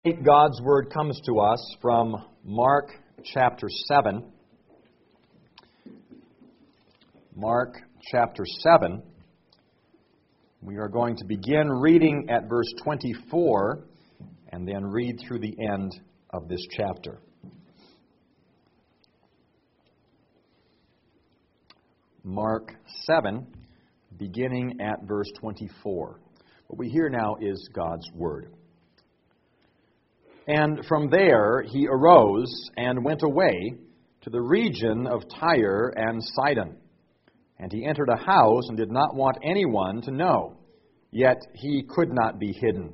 God's Word comes to us from Mark chapter 7. Mark chapter 7. We are going to begin reading at verse 24 and then read through the end of this chapter. Mark 7, beginning at verse 24. What we hear now is God's Word. And from there he arose and went away to the region of Tyre and Sidon. And he entered a house and did not want anyone to know, yet he could not be hidden.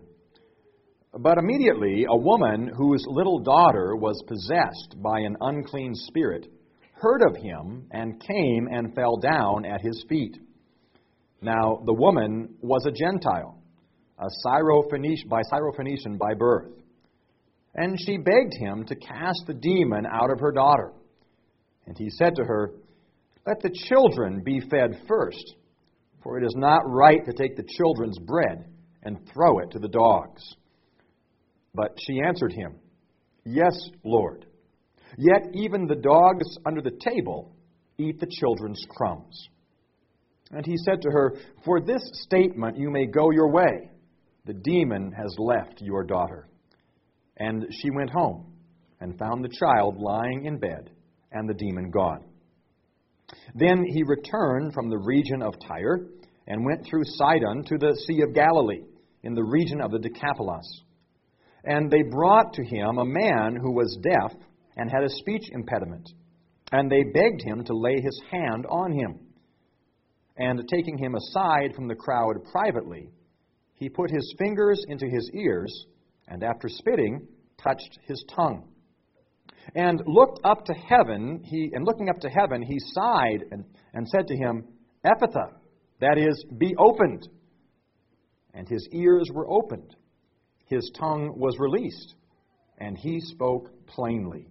But immediately a woman whose little daughter was possessed by an unclean spirit heard of him and came and fell down at his feet. Now the woman was a Gentile, a Syrophoenician by birth. And she begged him to cast the demon out of her daughter. And he said to her, "Let the children be fed first, for it is not right to take the children's bread and throw it to the dogs." But she answered him, "Yes, Lord. Yet even the dogs under the table eat the children's crumbs." And he said to her, "For this statement you may go your way. The demon has left your daughter." And she went home and found the child lying in bed and the demon gone. Then he returned from the region of Tyre and went through Sidon to the Sea of Galilee in the region of the Decapolis. And they brought to him a man who was deaf and had a speech impediment. And they begged him to lay his hand on him. And taking him aside from the crowd privately, he put his fingers into his ears, and after spitting, touched his tongue. And looking up to heaven, he sighed and said to him, "Ephphatha," that is, "be opened." And his ears were opened, his tongue was released, and he spoke plainly.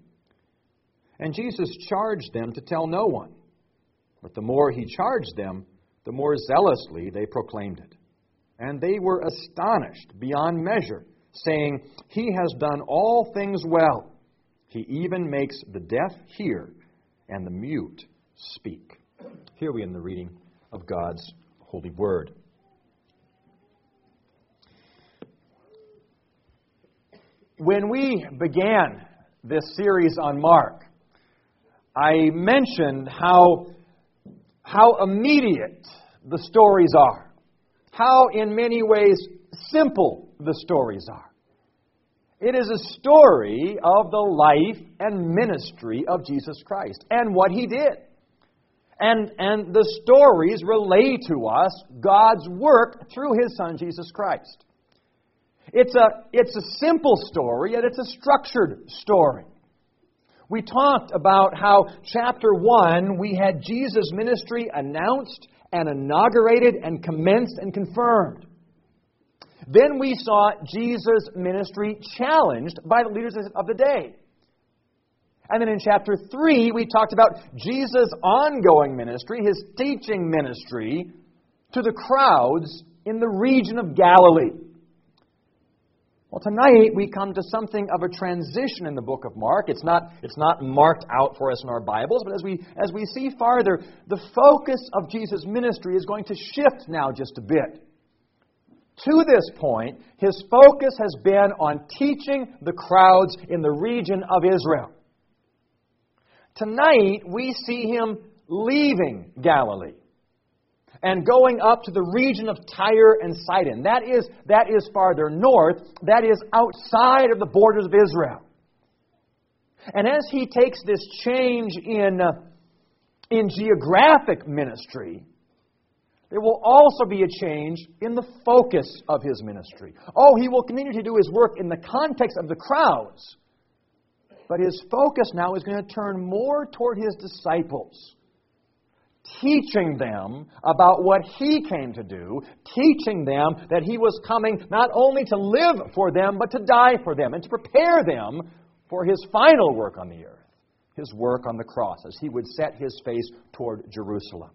And Jesus charged them to tell no one. But the more he charged them, the more zealously they proclaimed it. And they were astonished beyond measure, saying, "He has done all things well. He even makes the deaf hear and the mute speak." Here we end the reading of God's holy word. When we began this series on Mark, I mentioned how immediate the stories are, how in many ways simple the stories are. It is a story of the life and ministry of Jesus Christ and what He did. And the stories relay to us God's work through His Son, Jesus Christ. It's a simple story, yet it's a structured story. We talked about how chapter 1, we had Jesus' ministry announced and inaugurated and commenced and confirmed. Then we saw Jesus' ministry challenged by the leaders of the day. And then in chapter 3, we talked about Jesus' ongoing ministry, His teaching ministry, to the crowds in the region of Galilee. Well, tonight we come to something of a transition in the book of Mark. It's not marked out for us in our Bibles, but as we see farther, the focus of Jesus' ministry is going to shift now just a bit. To this point, His focus has been on teaching the crowds in the region of Israel. Tonight, we see Him leaving Galilee and going up to the region of Tyre and Sidon. That is farther north. That is outside of the borders of Israel. And as He takes this change in geographic ministry, there will also be a change in the focus of His ministry. He will continue to do His work in the context of the crowds, but His focus now is going to turn more toward His disciples, teaching them about what He came to do, teaching them that He was coming not only to live for them, but to die for them, and to prepare them for His final work on the earth, His work on the cross, as He would set His face toward Jerusalem.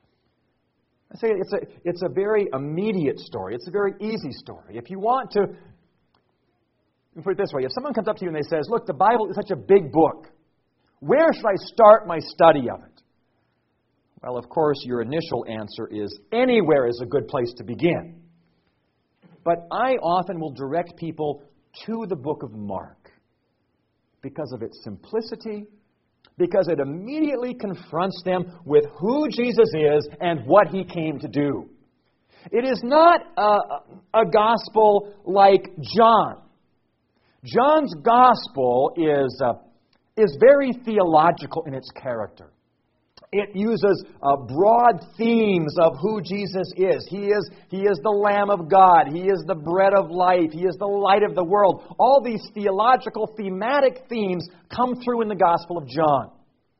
I say it's a very immediate story. It's a very easy story. If you want to me put it this way. If someone comes up to you and they says, look, the Bible is such a big book. Where should I start my study of it? Well, of course, your initial answer is anywhere is a good place to begin. But I often will direct people to the book of Mark because of its simplicity, because it immediately confronts them with who Jesus is and what He came to do. It is not a gospel like John. John's gospel is very theological in its character. It uses broad themes of who Jesus is. He is the Lamb of God. He is the bread of life. He is the light of the world. All these theological, thematic themes come through in the Gospel of John.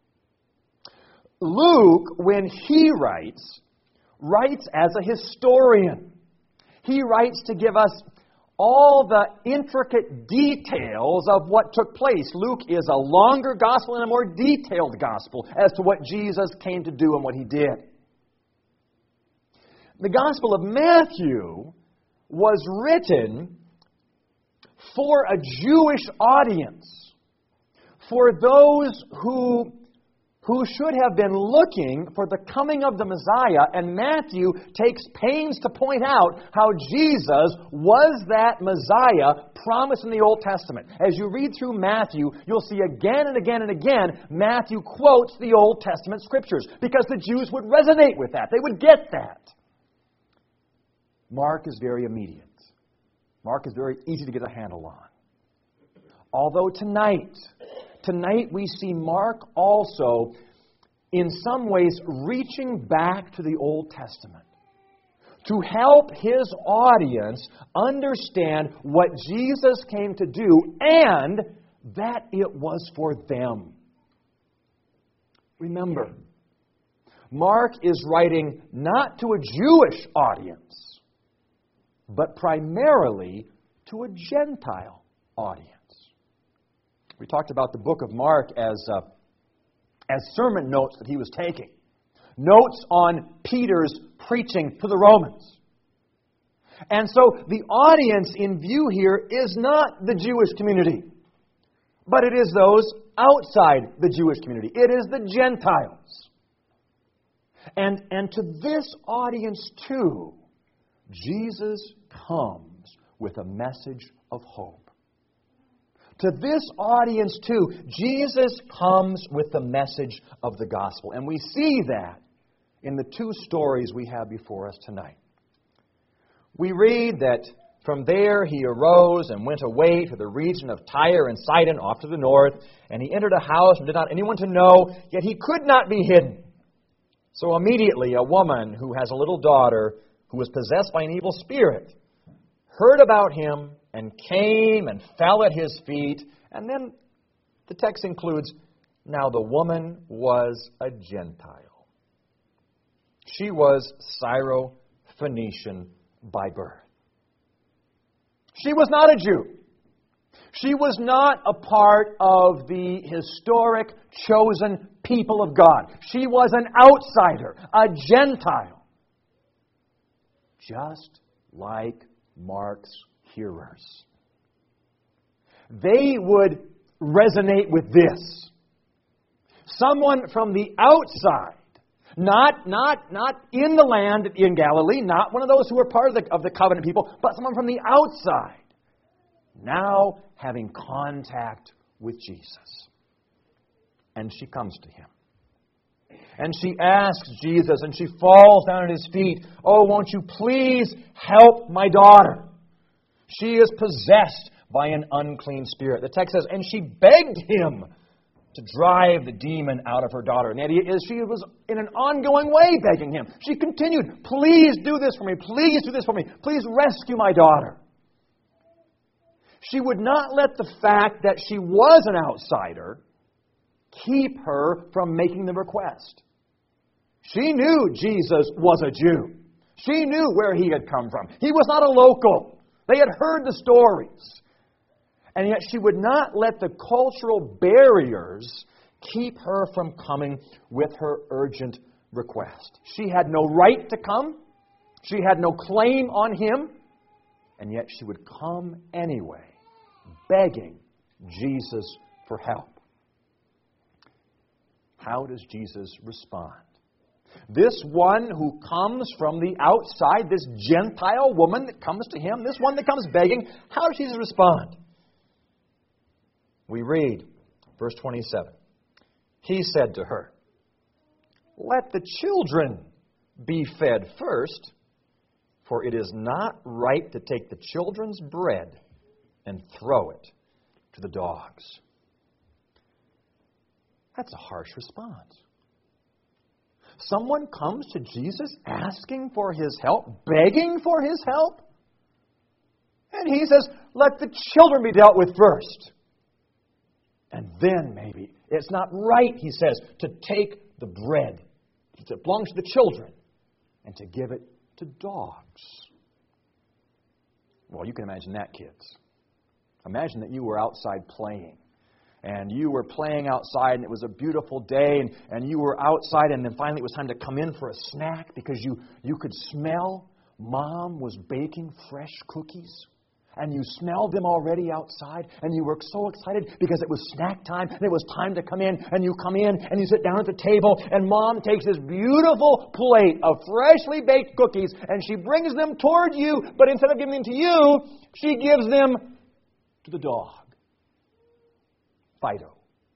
Luke, when he writes as a historian. He writes to give us all the intricate details of what took place. Luke is a longer gospel and a more detailed gospel as to what Jesus came to do and what He did. The Gospel of Matthew was written for a Jewish audience, for those who should have been looking for the coming of the Messiah, and Matthew takes pains to point out how Jesus was that Messiah promised in the Old Testament. As you read through Matthew, you'll see again and again and again, Matthew quotes the Old Testament Scriptures, because the Jews would resonate with that. They would get that. Mark is very immediate. Mark is very easy to get a handle on. Although tonight we see Mark also, in some ways, reaching back to the Old Testament to help his audience understand what Jesus came to do and that it was for them. Remember, Mark is writing not to a Jewish audience, but primarily to a Gentile audience. We talked about the book of Mark as sermon notes that he was taking. Notes on Peter's preaching to the Romans. And so the audience in view here is not the Jewish community, but it is those outside the Jewish community. It is the Gentiles. And to this audience too, Jesus comes with a message of hope. To this audience, too, Jesus comes with the message of the gospel. And we see that in the two stories we have before us tonight. We read that from there he arose and went away to the region of Tyre and Sidon, off to the north, and he entered a house and did not anyone to know, yet he could not be hidden. So immediately a woman who has a little daughter who was possessed by an evil spirit heard about him and came and fell at his feet. And then the text includes, now the woman was a Gentile. She was Syro-Phoenician by birth. She was not a Jew. She was not a part of the historic chosen people of God. She was an outsider, a Gentile. Just like Mark's hearers. They would resonate with this. Someone from the outside, not in the land in Galilee, not one of those who were part of the covenant people, but someone from the outside, now having contact with Jesus. And she comes to Him. And she asks Jesus, and she falls down at His feet. Oh, won't you please help my daughter? She is possessed by an unclean spirit. The text says, and she begged Him to drive the demon out of her daughter. And the idea is she was in an ongoing way begging Him. She continued, please do this for me. Please do this for me. Please rescue my daughter. She would not let the fact that she was an outsider keep her from making the request. She knew Jesus was a Jew. She knew where He had come from. He was not a local. They had heard the stories. And yet she would not let the cultural barriers keep her from coming with her urgent request. She had no right to come. She had no claim on Him. And yet she would come anyway, begging Jesus for help. How does Jesus respond? This one who comes from the outside, this Gentile woman that comes to him, this one that comes begging, how does Jesus respond? We read, verse 27. He said to her, "Let the children be fed first, for it is not right to take the children's bread and throw it to the dogs." That's a harsh response. Someone comes to Jesus asking for his help, begging for his help, and he says, let the children be dealt with first. And then maybe, it's not right, he says, to take the bread that belongs to the children and to give it to dogs. Well, you can imagine that, kids. Imagine that you were outside playing. And you were playing outside, and it was a beautiful day, and you were outside, and then finally it was time to come in for a snack because you could smell Mom was baking fresh cookies. And you smelled them already outside, and you were so excited because it was snack time, and it was time to come in, and you come in, and you sit down at the table, and Mom takes this beautiful plate of freshly baked cookies, and she brings them toward you, but instead of giving them to you, she gives them to the dog. Fido.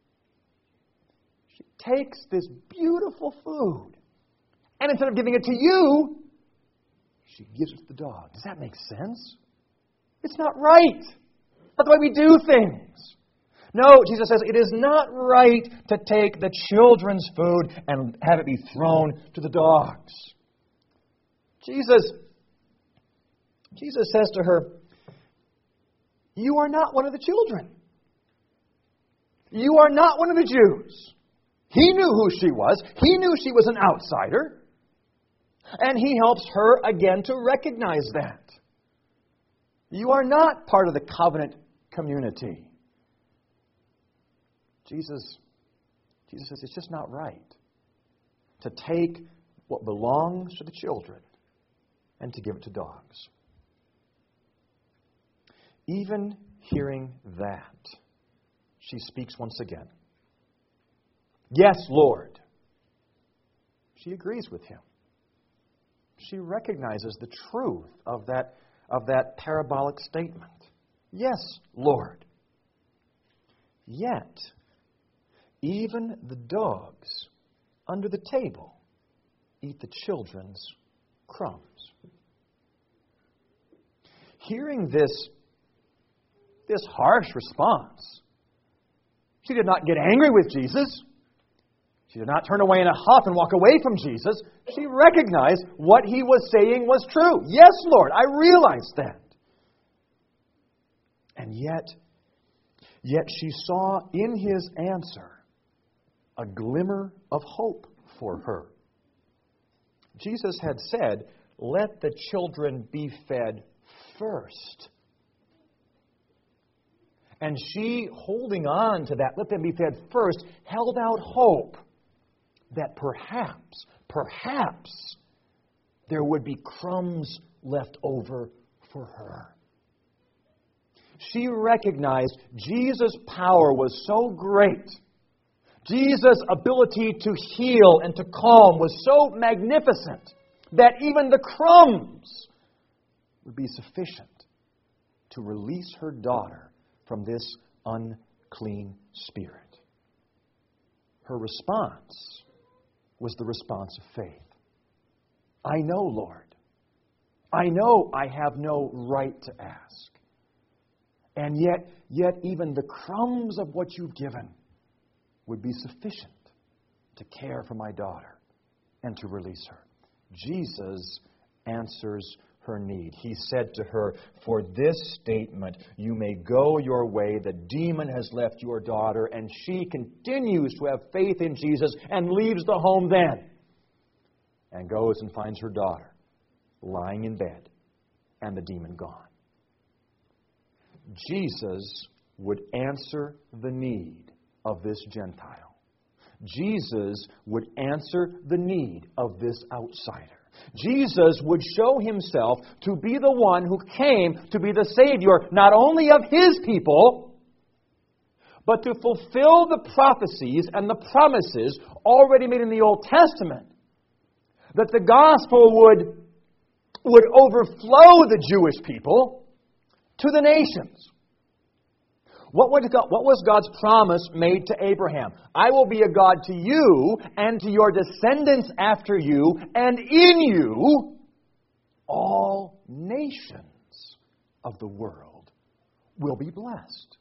She takes this beautiful food, and instead of giving it to you, she gives it to the dog. Does that make sense? It's not right. That's the way we do things. No, Jesus says it is not right to take the children's food and have it be thrown to the dogs. Jesus says to her, "You are not one of the children. You are not one of the Jews." He knew who she was. He knew she was an outsider. And he helps her again to recognize that. You are not part of the covenant community. Jesus says it's just not right to take what belongs to the children and to give it to dogs. Even hearing that, she speaks once again. "Yes, Lord." She agrees with him. She recognizes the truth of that parabolic statement. "Yes, Lord." Yet, even the dogs under the table eat the children's crumbs. Hearing this harsh response, she did not get angry with Jesus. She did not turn away in a huff and walk away from Jesus. She recognized what he was saying was true. "Yes, Lord, I realize that." And yet she saw in his answer a glimmer of hope for her. Jesus had said, "Let the children be fed first." And she, holding on to that, "let them be fed first," held out hope that perhaps there would be crumbs left over for her. She recognized Jesus' power was so great. Jesus' ability to heal and to calm was so magnificent that even the crumbs would be sufficient to release her daughter from this unclean spirit. Her response was the response of faith. "I know, Lord. I know I have no right to ask. And yet even the crumbs of what you've given would be sufficient to care for my daughter and to release her." Jesus answers her need. He said to her, "For this statement, you may go your way. The demon has left your daughter." And she continues to have faith in Jesus and leaves the home then and goes and finds her daughter lying in bed and the demon gone. Jesus would answer the need of this Gentile. Jesus would answer the need of this outsider. Jesus would show himself to be the one who came to be the Savior, not only of his people, but to fulfill the prophecies and the promises already made in the Old Testament, that the gospel would overflow the Jewish people to the nations. What was God's promise made to Abraham? I will be a God to you and to your descendants after you, and in you all nations of the world will be blessed.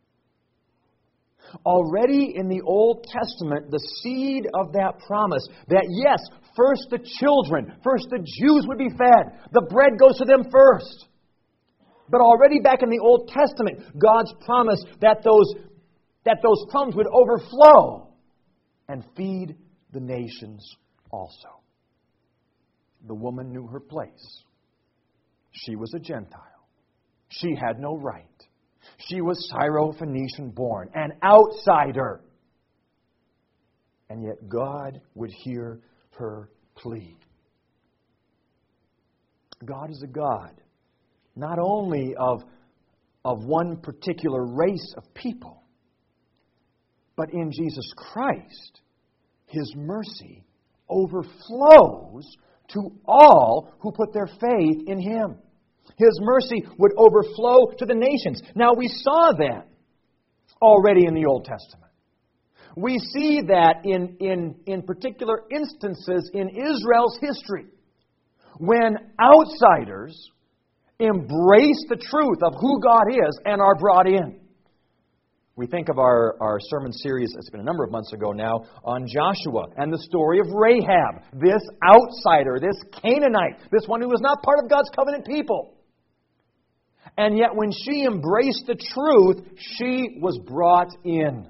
Already in the Old Testament, the seed of that promise that, yes, first the children, first the Jews would be fed. The bread goes to them first. But already back in the Old Testament, God's promise that those crumbs would overflow and feed the nations also. The woman knew her place. She was a Gentile. She had no right. She was Syro-Phoenician born, an outsider. And yet God would hear her plea. God is a God not only of one particular race of people, but in Jesus Christ, His mercy overflows to all who put their faith in Him. His mercy would overflow to the nations. Now, we saw that already in the Old Testament. We see that in particular instances in Israel's history, when outsiders embrace the truth of who God is and are brought in. We think of our sermon series, it's been a number of months ago now, on Joshua and the story of Rahab, this outsider, this Canaanite, this one who was not part of God's covenant people. And yet when she embraced the truth, she was brought in.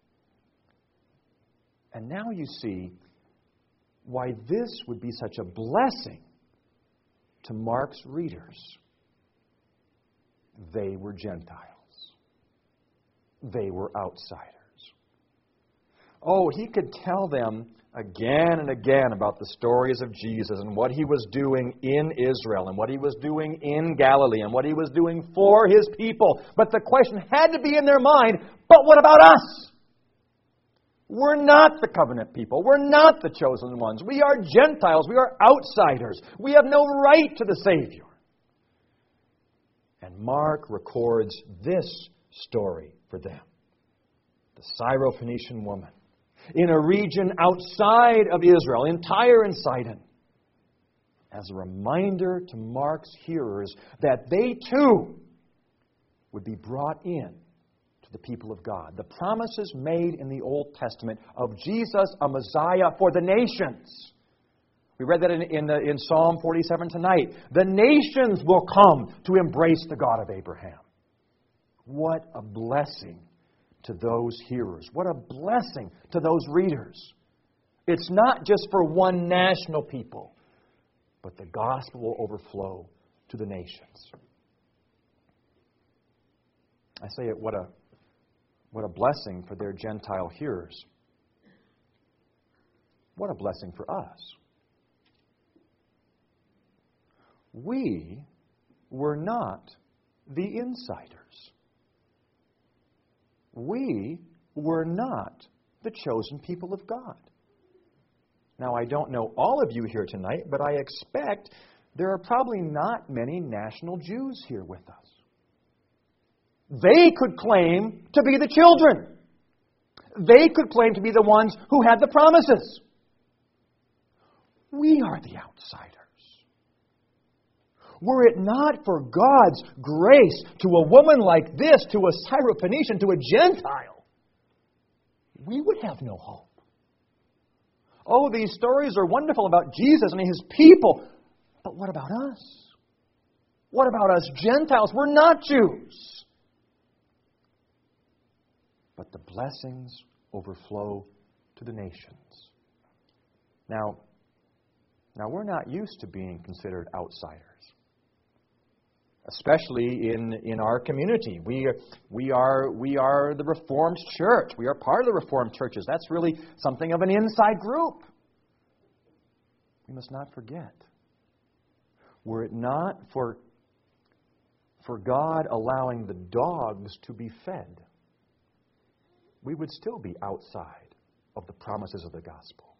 And now you see why this would be such a blessing to Mark's readers. They were Gentiles. They were outsiders. Oh, he could tell them again and again about the stories of Jesus and what He was doing in Israel and what He was doing in Galilee and what He was doing for His people. But the question had to be in their mind, but what about us? We're not the covenant people. We're not the chosen ones. We are Gentiles. We are outsiders. We have no right to the Savior. And Mark records this story for them. The Syro-Phoenician woman in a region outside of Israel, in Tyre and Sidon, as a reminder to Mark's hearers that they too would be brought in to the people of God. The promises made in the Old Testament of Jesus, a Messiah for the nations. We read that in Psalm 47 tonight. The nations will come to embrace the God of Abraham. What a blessing to those hearers. What a blessing to those readers. It's not just for one national people, but the gospel will overflow to the nations. I say it, what a blessing for their Gentile hearers. What a blessing for us. We were not the insiders. We were not the chosen people of God. Now, I don't know all of you here tonight, but I expect there are probably not many national Jews here with us. They could claim to be the children. They could claim to be the ones who had the promises. We are the outsiders. Were it not for God's grace to a woman like this, to a Syro-Phoenician, to a Gentile, we would have no hope. Oh, these stories are wonderful about Jesus and His people. But what about us? What about us Gentiles? We're not Jews. But the blessings overflow to the nations. Now we're not used to being considered outsiders. Especially in our community. We are the Reformed Church. We are part of the Reformed churches. That's really something of an inside group. We must not forget Were it not for God allowing the dogs to be fed, we would still be outside of the promises of the gospel.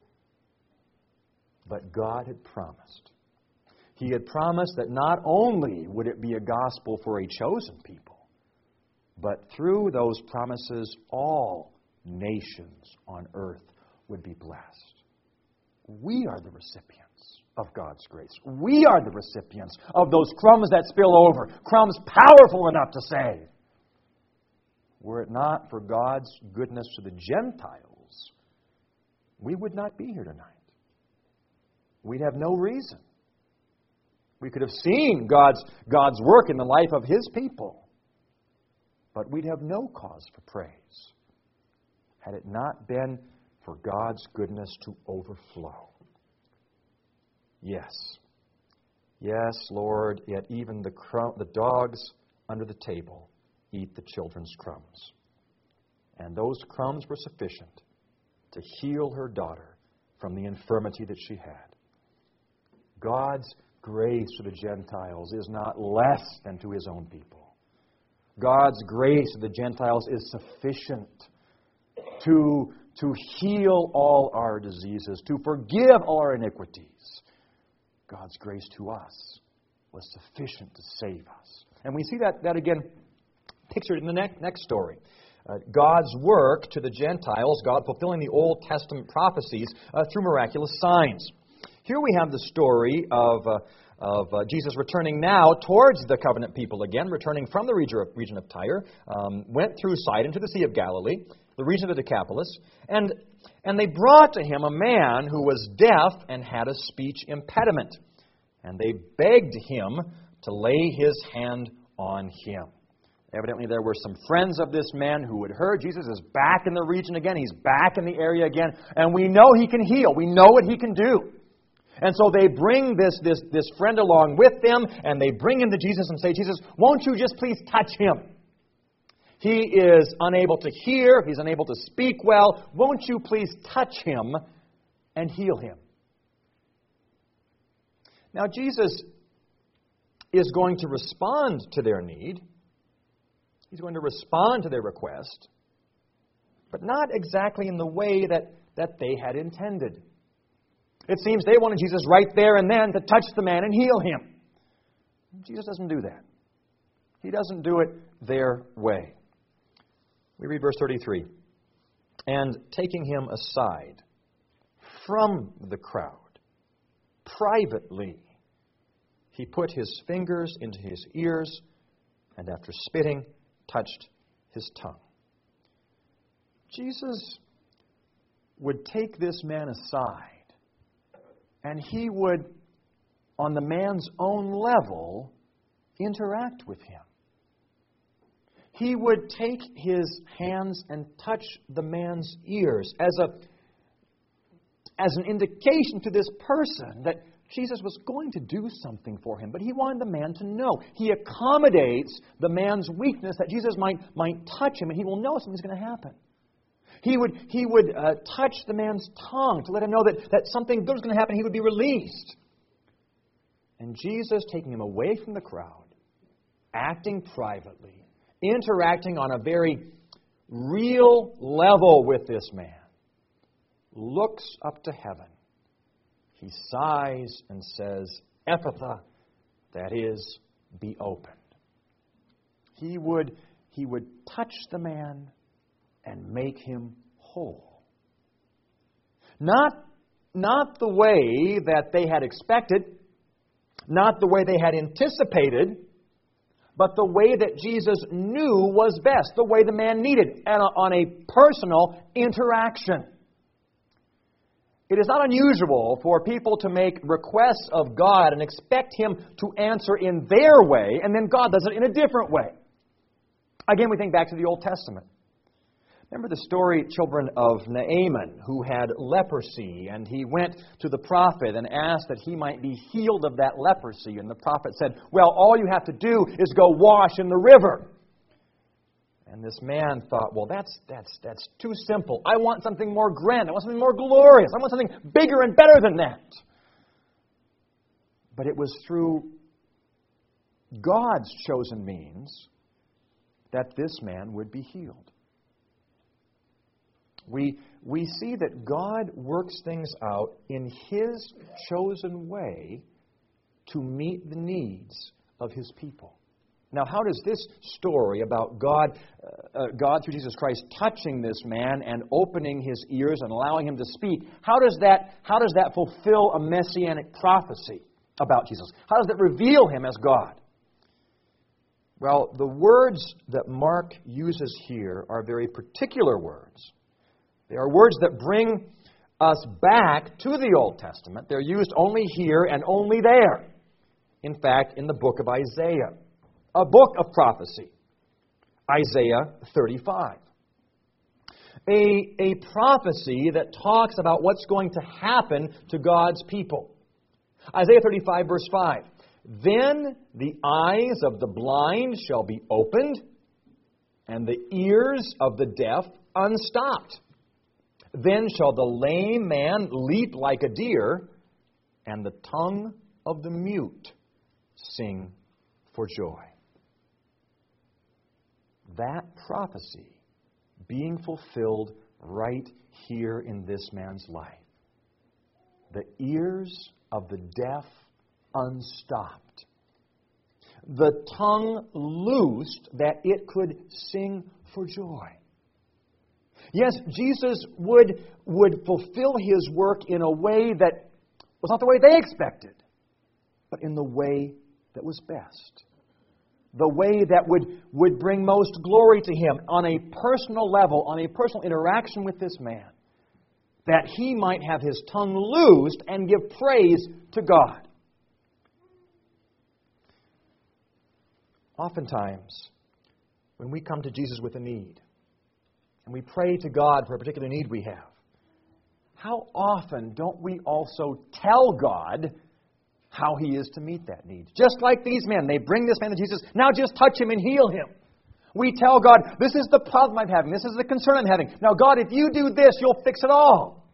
But God had promised. He had promised that not only would it be a gospel for a chosen people, but through those promises, all nations on earth would be blessed. We are the recipients of God's grace. We are the recipients of those crumbs that spill over, crumbs powerful enough to save. Were it not for God's goodness to the Gentiles, we would not be here tonight. We'd have no reason. We could have seen God's work in the life of His people, but we'd have no cause for praise had it not been for God's goodness to overflow. Yes, Lord, yet even the dogs under the table eat the children's crumbs. And those crumbs were sufficient to heal her daughter from the infirmity that she had. God's grace to the Gentiles is not less than to His own people. God's grace to the Gentiles is sufficient to heal all our diseases, to forgive all our iniquities. God's grace to us was sufficient to save us. And we see that again pictured in the next story. God's work to the Gentiles, God fulfilling the Old Testament prophecies through miraculous signs. Here we have the story of Jesus returning now towards the covenant people again, returning from the region of Tyre, went through Sidon to the Sea of Galilee, the region of the Decapolis, and they brought to him a man who was deaf and had a speech impediment. And they begged him to lay his hand on him. Evidently, there were some friends of this man who had heard Jesus is back in the region again. He's back in the area again. And we know he can heal. We know what he can do. And so they bring this friend along with them, and they bring him to Jesus and say, Jesus, won't you just please touch him? He is unable to hear. He's unable to speak well. Won't you please touch him and heal him? Now, Jesus is going to respond to their need. He's going to respond to their request, but not exactly in the way that they had intended. It seems they wanted Jesus right there and then to touch the man and heal him. Jesus doesn't do that. He doesn't do it their way. We read verse 33. And taking him aside from the crowd, privately, he put his fingers into his ears, and after spitting, touched his tongue. Jesus would take this man aside, and he would, on the man's own level, interact with him. He would take his hands and touch the man's ears as an indication to this person that Jesus was going to do something for him, but he wanted the man to know. He accommodates the man's weakness that Jesus might touch him, and he will know something's going to happen. He would touch the man's tongue to let him know that something good was going to happen. He would be released. And Jesus, taking him away from the crowd, acting privately, interacting on a very real level with this man, looks up to heaven. He sighs and says, Ephphatha, that is, be opened. He would touch the man and make him whole. Not the way that they had expected, not the way they had anticipated, but the way that Jesus knew was best, the way the man needed, and on a personal interaction. It is not unusual for people to make requests of God and expect Him to answer in their way, and then God does it in a different way. Again, we think back to the Old Testament. Remember the story, children, of Naaman, who had leprosy, and he went to the prophet and asked that he might be healed of that leprosy. And the prophet said, well, all you have to do is go wash in the river. And this man thought, well, that's too simple. I want something more grand. I want something more glorious. I want something bigger and better than that. But it was through God's chosen means that this man would be healed. We see that God works things out in His chosen way to meet the needs of His people. Now, how does this story about God through Jesus Christ touching this man and opening his ears and allowing him to speak, how does that fulfill a messianic prophecy about Jesus? How does it reveal Him as God? Well, the words that Mark uses here are very particular words. They are words that bring us back to the Old Testament. They're used only here and only there. In fact, in the book of Isaiah, a book of prophecy, Isaiah 35. A prophecy that talks about what's going to happen to God's people. Isaiah 35, verse 5. Then the eyes of the blind shall be opened, and the ears of the deaf unstopped. Then shall the lame man leap like a deer, and the tongue of the mute sing for joy. That prophecy being fulfilled right here in this man's life. The ears of the deaf unstopped. The tongue loosed that it could sing for joy. Yes, Jesus would fulfill His work in a way that was not the way they expected, but in the way that was best. The way that would bring most glory to Him on a personal level, on a personal interaction with this man, that he might have his tongue loosed and give praise to God. Oftentimes, when we come to Jesus with a need, and we pray to God for a particular need we have, how often don't we also tell God how He is to meet that need? Just like these men, they bring this man to Jesus, now just touch him and heal him. We tell God, this is the problem I'm having, this is the concern I'm having. Now God, if you do this, you'll fix it all.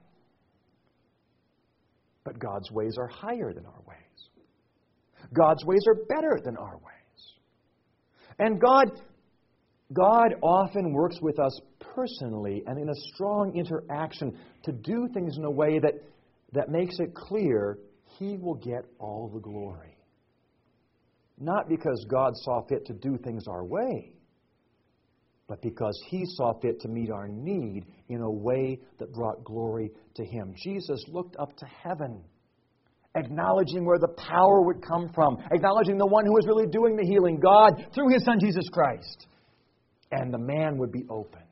But God's ways are higher than our ways. God's ways are better than our ways. And God often works with us personally and in a strong interaction to do things in a way that makes it clear He will get all the glory. Not because God saw fit to do things our way, but because He saw fit to meet our need in a way that brought glory to Him. Jesus looked up to heaven, acknowledging where the power would come from, acknowledging the one who was really doing the healing, God, through His Son Jesus Christ. And the man would be opened.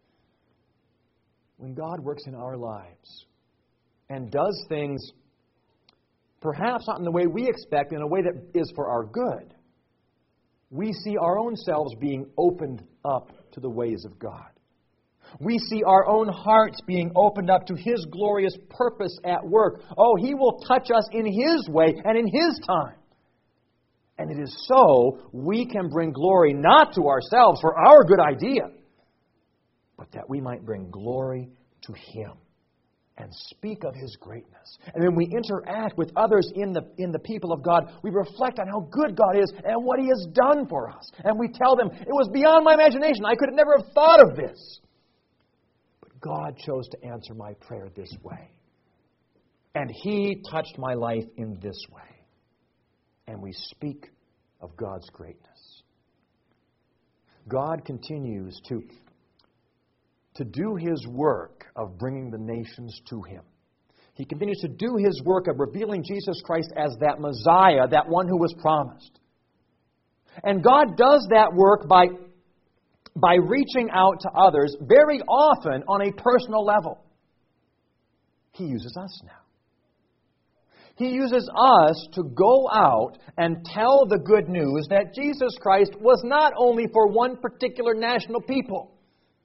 When God works in our lives and does things perhaps not in the way we expect, in a way that is for our good, we see our own selves being opened up to the ways of God. We see our own hearts being opened up to His glorious purpose at work. Oh, He will touch us in His way and in His time. And it is so we can bring glory not to ourselves for our good idea, but that we might bring glory to Him and speak of His greatness. And when we interact with others in the people of God, we reflect on how good God is and what He has done for us. And we tell them, it was beyond my imagination. I could have never have thought of this. But God chose to answer my prayer this way. And He touched my life in this way. And we speak of God's greatness. God continues to do His work of bringing the nations to Him. He continues to do His work of revealing Jesus Christ as that Messiah, that one who was promised. And God does that work by reaching out to others, very often on a personal level. He uses us now. He uses us to go out and tell the good news that Jesus Christ was not only for one particular national people,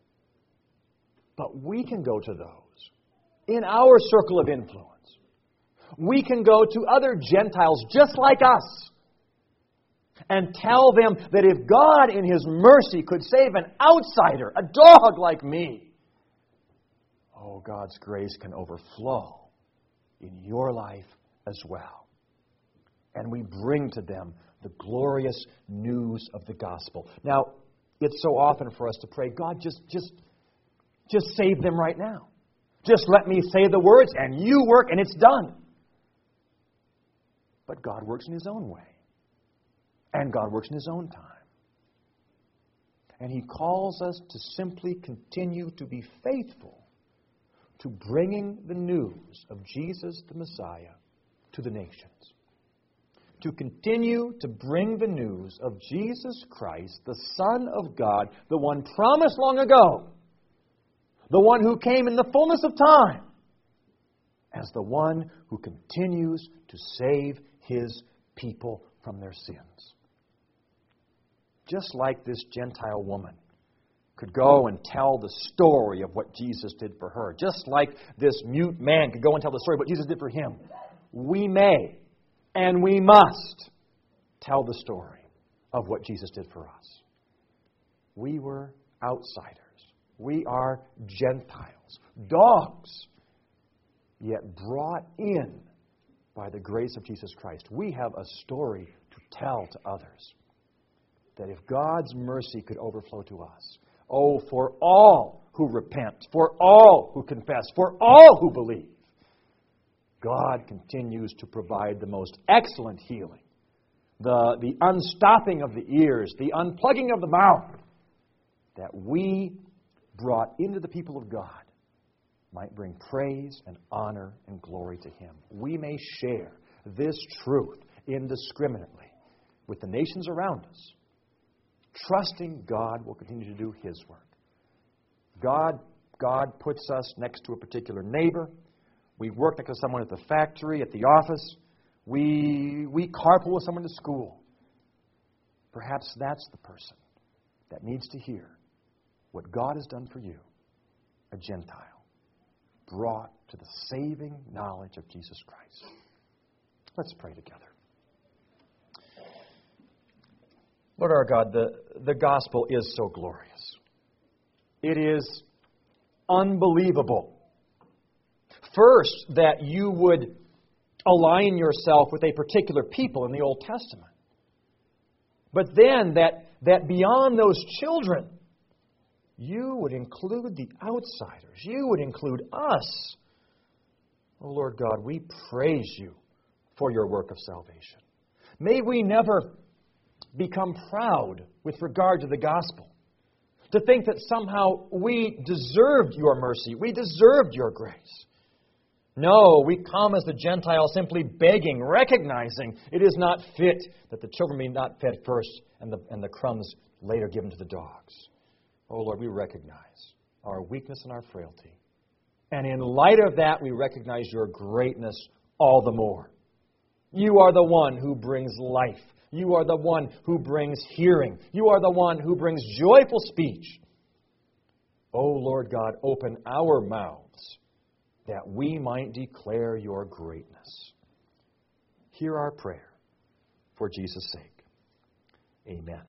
but we can go to those in our circle of influence. We can go to other Gentiles just like us and tell them that if God in His mercy could save an outsider, a dog like me, oh, God's grace can overflow in your life as well. and we bring to them the glorious news of the gospel. Now, it's so often for us to pray, God, just save them right now. Just let me say the words, and you work, and it's done. But God works in His own way. And God works in His own time. And He calls us to simply continue to be faithful to bringing the news of Jesus the Messiah to the nations. To continue to bring the news of Jesus Christ, the Son of God, the one promised long ago, the one who came in the fullness of time, as the one who continues to save His people from their sins. Just like this Gentile woman could go and tell the story of what Jesus did for her, just like this mute man could go and tell the story of what Jesus did for him, we may and we must tell the story of what Jesus did for us. We were outsiders. We are Gentiles, dogs, yet brought in by the grace of Jesus Christ. We have a story to tell to others. That if God's mercy could overflow to us, oh, for all who repent, for all who confess, for all who believe, God continues to provide the most excellent healing, the unstopping of the ears, the unplugging of the mouth, that we brought into the people of God might bring praise and honor and glory to Him. We may share this truth indiscriminately with the nations around us, trusting God will continue to do His work. God puts us next to a particular neighbor. We work next to someone at the factory, at the office. We carpool with someone to school. Perhaps that's the person that needs to hear what God has done for you, a Gentile, brought to the saving knowledge of Jesus Christ. Let's pray together. Lord our God, the gospel is so glorious. It is unbelievable. First, that you would align yourself with a particular people in the Old Testament. But then that beyond those children, you would include the outsiders. You would include us. Oh Lord God, we praise you for your work of salvation. May we never become proud with regard to the gospel, to think that somehow we deserved your mercy, we deserved your grace. No, we come as the Gentiles simply begging, recognizing it is not fit that the children be not fed first and the crumbs later given to the dogs. Oh Lord, we recognize our weakness and our frailty. And in light of that, we recognize your greatness all the more. You are the one who brings life. You are the one who brings hearing. You are the one who brings joyful speech. Oh, Lord God, open our mouths that we might declare your greatness. Hear our prayer for Jesus' sake. Amen.